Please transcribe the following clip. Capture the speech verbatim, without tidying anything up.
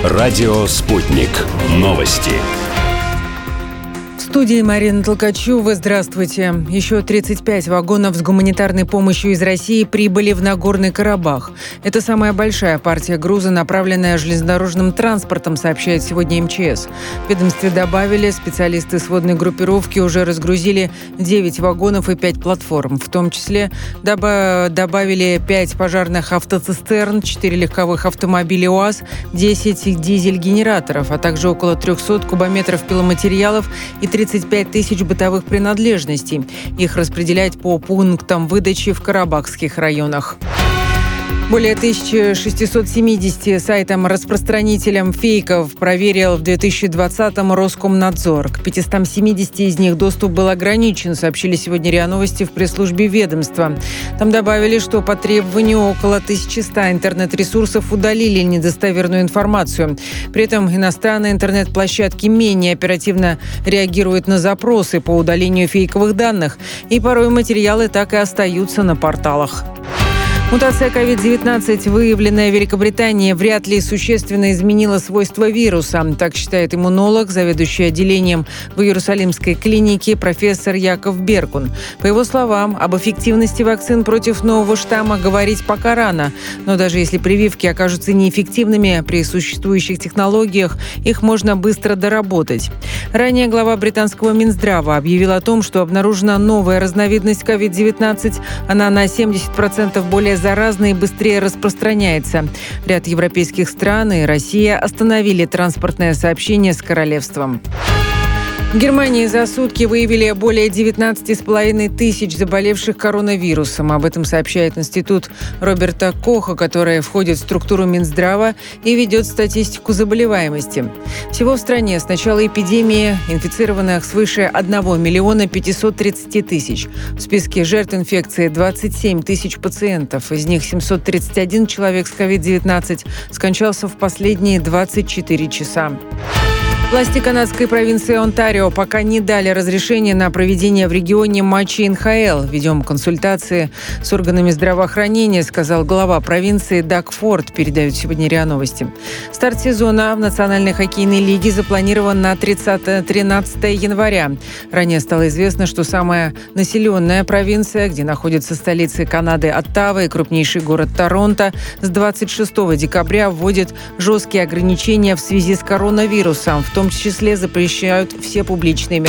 Радио «Спутник». Новости. В студии Марина Толкачева. Здравствуйте. Еще тридцать пять вагонов с гуманитарной помощью из России прибыли в Нагорный Карабах. Это самая большая партия груза, направленная железнодорожным транспортом, сообщает сегодня эм че эс. В ведомстве добавили, специалисты сводной группировки уже разгрузили девять вагонов и пять платформ. В том числе доба- добавили пять пожарных автоцистерн, четыре легковых автомобиля УАЗ, десять дизель-генераторов, а также около трехсот кубометров пиломатериалов и тридцать пять тысяч бытовых принадлежностей. Их распределять по пунктам выдачи в карабахских районах. Более тысяча шестьсот семьдесят сайтам-распространителям фейков проверил в две тысячи двадцатом Роскомнадзор. К пятистам семидесяти из них доступ был ограничен, сообщили сегодня РИА Новости в пресс-службе ведомства. Там добавили, что по требованию около тысячи ста интернет-ресурсов удалили недостоверную информацию. При этом иностранные интернет-площадки менее оперативно реагируют на запросы по удалению фейковых данных, и порой материалы так и остаются на порталах. Мутация ковид девятнадцать, выявленная в Великобритании, вряд ли существенно изменила свойства вируса. Так считает иммунолог, заведующий отделением в Иерусалимской клинике профессор Яков Беркун. По его словам, об эффективности вакцин против нового штамма говорить пока рано. Но даже если прививки окажутся неэффективными при существующих технологиях, их можно быстро доработать. Ранее глава британского Минздрава объявил о том, что обнаружена новая разновидность ковид девятнадцать. Она на семьдесят процентов более заразна и быстрее распространяется. Ряд европейских стран и Россия остановили транспортное сообщение с королевством. В Германии за сутки выявили более девятнадцати с половиной тысяч заболевших коронавирусом. Об этом сообщает Институт Роберта Коха, который входит в структуру Минздрава и ведет статистику заболеваемости. Всего в стране с начала эпидемии инфицированных свыше одного миллиона пятисот тридцати тысяч. В списке жертв инфекции двадцать семь тысяч пациентов. Из них семьсот тридцать один человек с ковид девятнадцать скончался в последние двадцать четыре часа. Власти канадской провинции Онтарио пока не дали разрешения на проведение в регионе матчей эн ха эл. Ведем консультации с органами здравоохранения, сказал глава провинции Даг Форд, передают сегодня РИА Новости. Старт сезона в Национальной хоккейной лиге запланирован на тринадцатое января. Ранее стало известно, что самая населенная провинция, где находится столица Канады Оттава и крупнейший город Торонто, с двадцать шестого декабря вводит жесткие ограничения в связи с коронавирусом. В В том числе запрещают все публичные мероприятия.